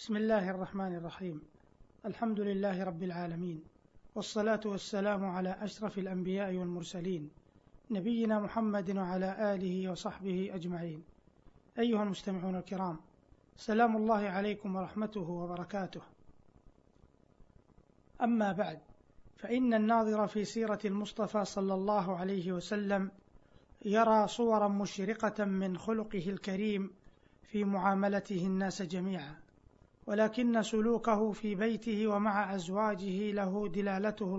بسم الله الرحمن الرحيم. الحمد لله رب العالمين، والصلاة والسلام على أشرف الأنبياء والمرسلين نبينا محمد وعلى آله وصحبه أجمعين. أيها المستمعون الكرام، سلام الله عليكم ورحمته وبركاته. أما بعد، فإن الناظر في سيرة المصطفى صلى الله عليه وسلم يرى صورا مشرقة من خلقه الكريم في معاملته الناس جميعا، ولكن سلوكه في بيته ومع أزواجه له دلالته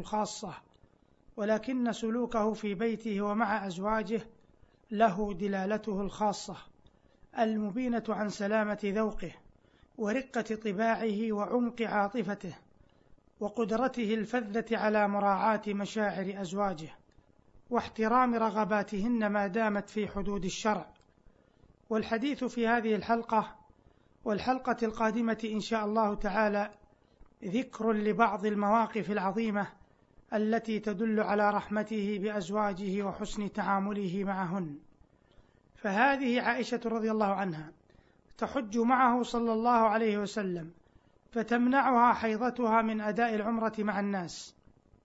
الخاصة المبينة عن سلامة ذوقه ورقة طباعه وعمق عاطفته وقدرته الفذة على مراعاة مشاعر أزواجه واحترام رغباتهن ما دامت في حدود الشرع. والحديث في هذه الحلقة والحلقة القادمة إن شاء الله تعالى ذكر لبعض المواقف العظيمة التي تدل على رحمته بأزواجه وحسن تعامله معهن. فهذه عائشة رضي الله عنها تحج معه صلى الله عليه وسلم، فتمنعها حيضتها من أداء العمرة مع الناس،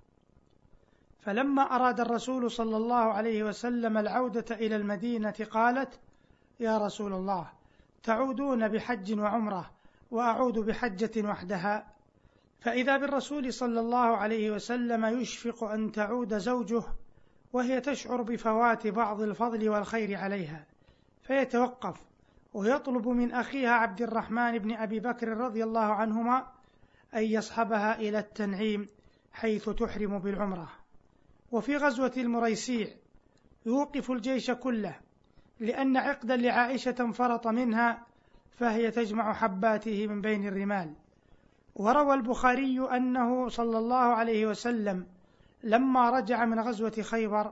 فلما أراد الرسول صلى الله عليه وسلم العودة إلى المدينة قالت: يا رسول الله، تعودون بحج وعمرة وأعود بحجة وحدها؟ فإذا بالرسول صلى الله عليه وسلم يشفق أن تعود زوجه وهي تشعر بفوات بعض الفضل والخير عليها، فيتوقف ويطلب من أخيها عبد الرحمن بن أبي بكر رضي الله عنهما أن يصحبها إلى التنعيم حيث تحرم بالعمرة. وفي غزوة المريسيع يوقف الجيش كله لأن عقدا لعائشة انفرط منها، فهي تجمع حباته من بين الرمال. وروى البخاري أنه صلى الله عليه وسلم لما رجع من غزوة خيبر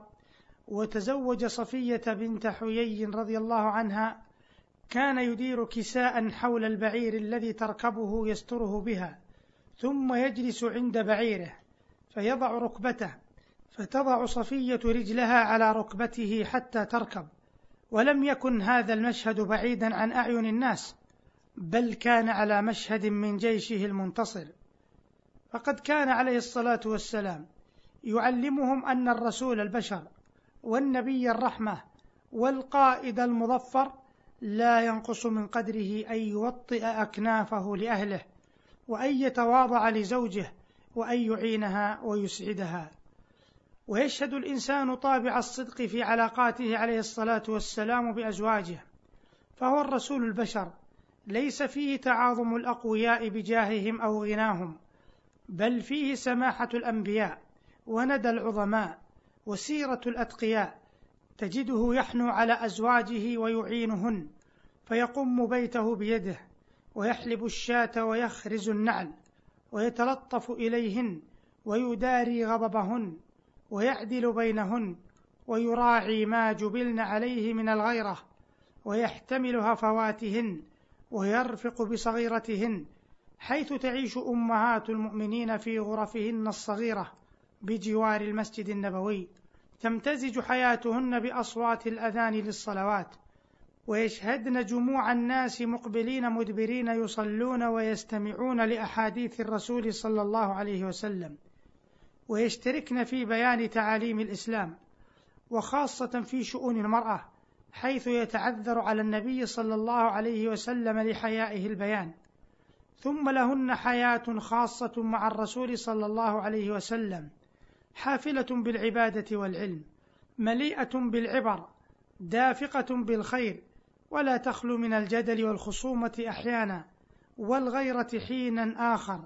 وتزوج صفية بنت حيي رضي الله عنها كان يدير كساء حول البعير الذي تركبه يستره بها، ثم يجلس عند بعيره فيضع ركبته، فتضع صفية رجلها على ركبته حتى تركب. ولم يكن هذا المشهد بعيدا عن أعين الناس، بل كان على مشهد من جيشه المنتصر، فقد كان عليه الصلاة والسلام يعلمهم أن الرسول البشر والنبي الرحمة والقائد المظفر لا ينقص من قدره أن يوطئ أكنافه لأهله، وأن يتواضع لزوجه، وأن يعينها ويسعدها. ويشهد الإنسان طابع الصدق في علاقاته عليه الصلاة والسلام بأزواجه، فهو الرسول البشر، ليس فيه تعاظم الأقوياء بجاههم أو غناهم، بل فيه سماحة الأنبياء وندى العظماء وسيرة الأتقياء. تجده يحنو على أزواجه ويعينهن، فيقم بيته بيده ويحلب الشاة ويخرز النعل ويتلطف إليهن ويداري غضبهن ويعدل بينهن ويراعي ما جبلن عليه من الغيرة ويحتمل هفواتهن ويرفق بصغيرتهن، حيث تعيش أمهات المؤمنين في غرفهن الصغيرة بجوار المسجد النبوي، تمتزج حياتهن بأصوات الأذان للصلوات، ويشهدن جموع الناس مقبلين مدبرين يصلون ويستمعون لأحاديث الرسول صلى الله عليه وسلم، ويشتركن في بيان تعاليم الإسلام، وخاصة في شؤون المرأة، حيث يتعذر على النبي صلى الله عليه وسلم لحيائه البيان. ثم لهن حياة خاصة مع الرسول صلى الله عليه وسلم، حافلة بالعبادة والعلم، مليئة بالعبر، دافقة بالخير، ولا تخلو من الجدل والخصومة أحيانا، والغيرة حينا آخر.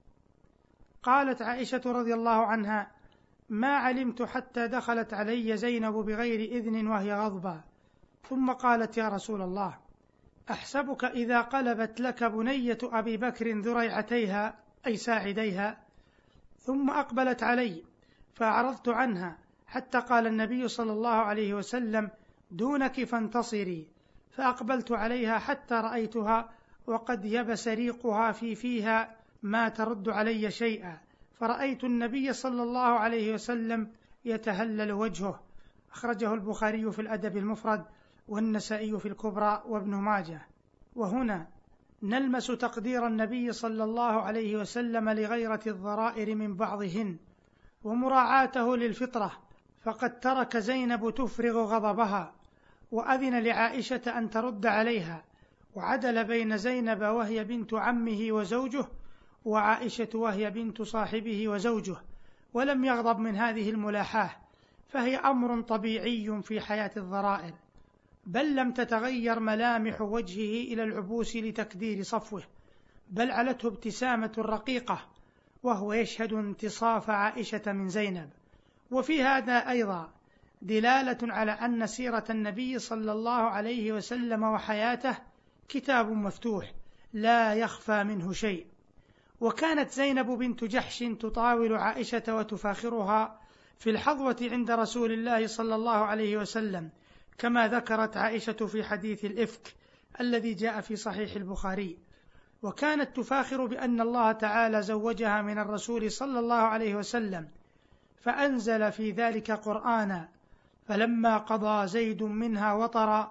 قالت عائشة رضي الله عنها: ما علمت حتى دخلت علي زينب بغير إذن وهي غضبة، ثم قالت: يا رسول الله، أحسبك إذا قلبت لك بنية أبي بكر ذريعتيها أي ساعديها. ثم أقبلت علي فأعرضت عنها، حتى قال النبي صلى الله عليه وسلم: دونك فانتصري. فأقبلت عليها حتى رأيتها وقد يبس ريقها في فيها ما ترد علي شيئا، فرأيت النبي صلى الله عليه وسلم يتهلل وجهه. أخرجه البخاري في الأدب المفرد والنسائي في الكبرى وابن ماجه. وهنا نلمس تقدير النبي صلى الله عليه وسلم لغيرة الضرائر من بعضهن ومراعاته للفطرة، فقد ترك زينب تفرغ غضبها وأذن لعائشة أن ترد عليها، وعدل بين زينب وهي بنت عمه وزوجه وعائشة وهي بنت صاحبه وزوجه، ولم يغضب من هذه الملاحاة، فهي أمر طبيعي في حياة الضرائر، بل لم تتغير ملامح وجهه إلى العبوس لتكدير صفوه، بل علته ابتسامة رقيقة وهو يشهد انتصاف عائشة من زينب. وفي هذا أيضا دلالة على أن سيرة النبي صلى الله عليه وسلم وحياته كتاب مفتوح لا يخفى منه شيء. وكانت زينب بنت جحش تطاول عائشة وتفاخرها في الحظوة عند رسول الله صلى الله عليه وسلم، كما ذكرت عائشة في حديث الإفك الذي جاء في صحيح البخاري. وكانت تفاخر بأن الله تعالى زوجها من الرسول صلى الله عليه وسلم، فأنزل في ذلك قرآنا: فلما قضى زيد منها وطرا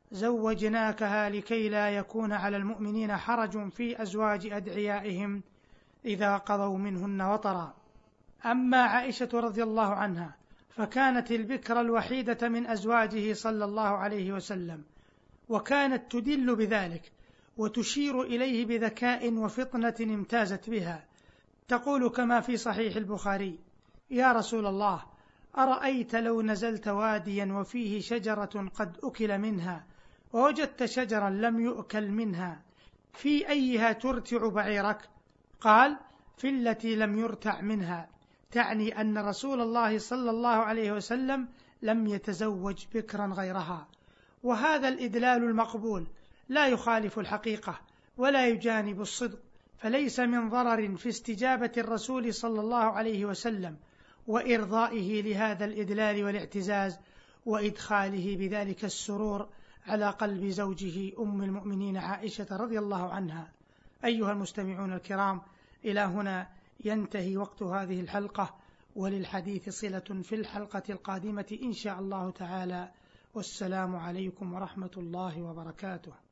زوجناكها لكي لا يكون على المؤمنين حرج في أزواج أدعيائهم إذا قضوا منهن وطرا. أما عائشة رضي الله عنها فكانت البكر الوحيدة من أزواجه صلى الله عليه وسلم، وكانت تدل بذلك وتشير إليه بذكاء وفطنة امتازت بها، تقول كما في صحيح البخاري: يا رسول الله، أرأيت لو نزلت واديا وفيه شجرة قد أكل منها ووجدت شجرا لم يؤكل منها، في أيها ترتع بعيرك؟ قال: في التي لم يرتع منها، تعني أن رسول الله صلى الله عليه وسلم لم يتزوج بكرا غيرها. وهذا الإدلال المقبول لا يخالف الحقيقة ولا يجانب الصدق، فليس من ضرر في استجابة الرسول صلى الله عليه وسلم وإرضائه لهذا الإدلال والاعتزاز وإدخاله بذلك السرور على قلب زوجه أم المؤمنين عائشة رضي الله عنها. أيها المستمعون الكرام، إلى هنا ينتهي وقت هذه الحلقة، وللحديث صلة في الحلقة القادمة إن شاء الله تعالى، والسلام عليكم ورحمة الله وبركاته.